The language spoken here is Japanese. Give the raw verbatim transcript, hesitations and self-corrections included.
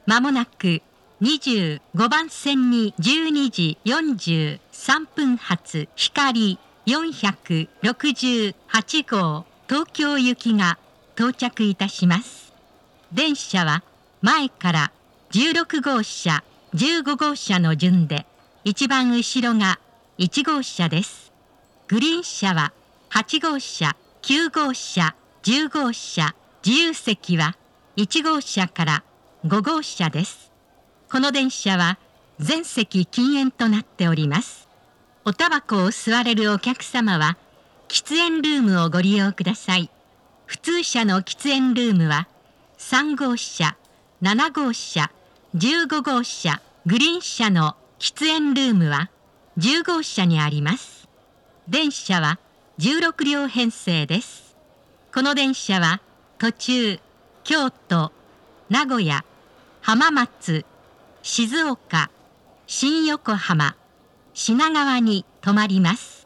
まもなくにじゅうごばん線にじゅうにじよんじゅうさんぷん発光よんひゃくろくじゅうはちごう東京行きが到着いたします。電車は前からじゅうろくごうしゃ、じゅうごごうしゃの順で、一番後ろがいちごうしゃです。グリーン車ははちごうしゃ、きゅうごうしゃ、じゅうごうしゃ、自由席はいちごうしゃからごごうしゃです。この電車は全席禁煙となっております。おタバコを吸われるお客様は喫煙ルームをご利用ください。普通車の喫煙ルームはさんごうしゃ、ななごうしゃ、じゅうごごうしゃ、グリーン車の喫煙ルームはじゅうごうしゃにあります。電車はじゅうろくりょう編成です。この電車は途中京都、名古屋、浜松、静岡、新横浜、品川に停まります。